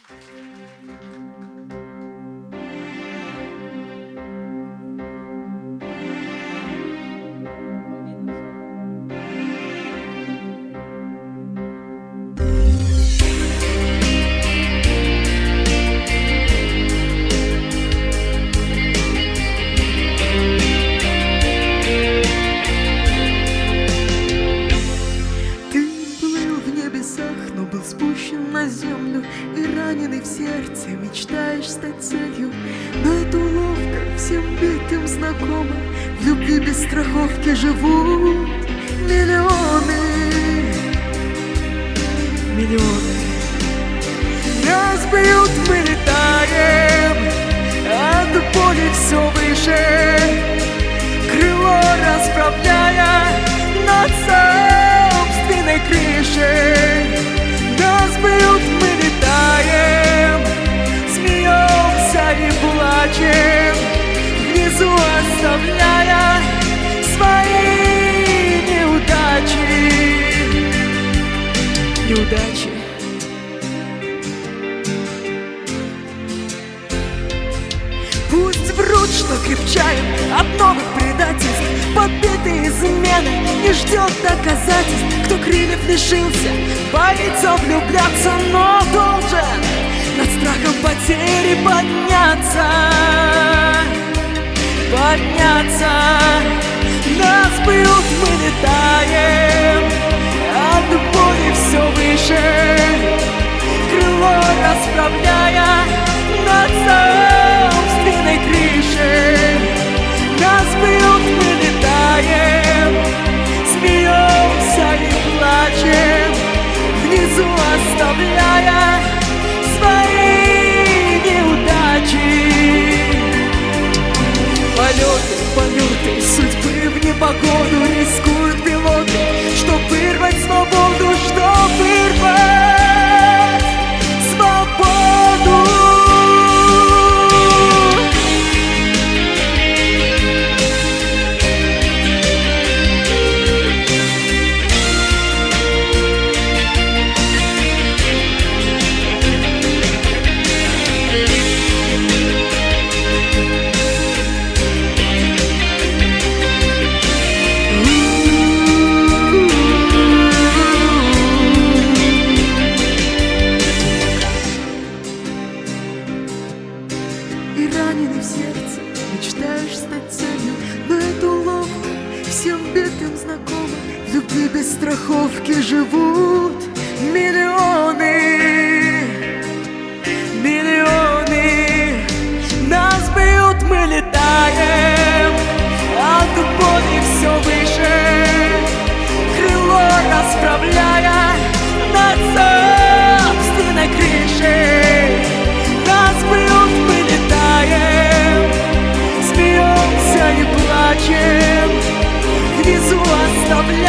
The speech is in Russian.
Но был спущен на землю и раненый в сердце. Мечтаешь стать целью, но это уловка всем битым знакома. В любви без страховки живут миллионы. Миллионы. Нас бьют, мы летаем, от боли все выше, крыло расправляя над собственной крышей. Нас бьют, мы летаем, смеемся и плачем, внизу оставляя свои неудачи. Неудачи. Пусть врут, что крепчают от новых предательств. Подбитые измены не ждет доказательств. Кто крыльев лишился, боится влюбляться, но должен над страхом потери подняться. Подняться. Нас бьют, мы летаем, от боли все выше, крыло расправляя над собственной крышей. Нас бьют, мы летаем, смеемся и плачем, внизу оставляя свои неудачи. Полеты судьбы в непогоду рискуют пилоты, чтоб вырвать свободу, чтоб вырвать свободу. И раненый в сердце, мечтаешь стать целью, но это уловка всем битым знакома. В любви без страховки живут миллионы. Миллионы. Нас бьют, мы летаем, от боли все выше, крыло расправляя над собственной крышей. Нас бьют, мы летаем, смеемся и плачем, внизу оставляя